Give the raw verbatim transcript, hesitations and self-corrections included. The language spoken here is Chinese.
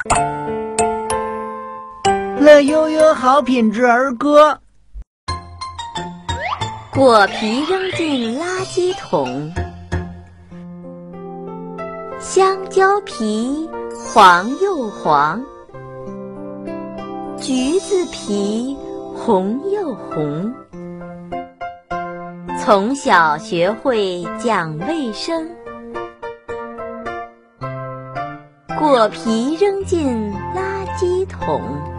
乐悠悠好品质儿歌。 果皮扔进垃圾桶，香蕉皮黄又黄，橘子皮红又红。从小学会讲卫生，果皮扔进垃圾桶。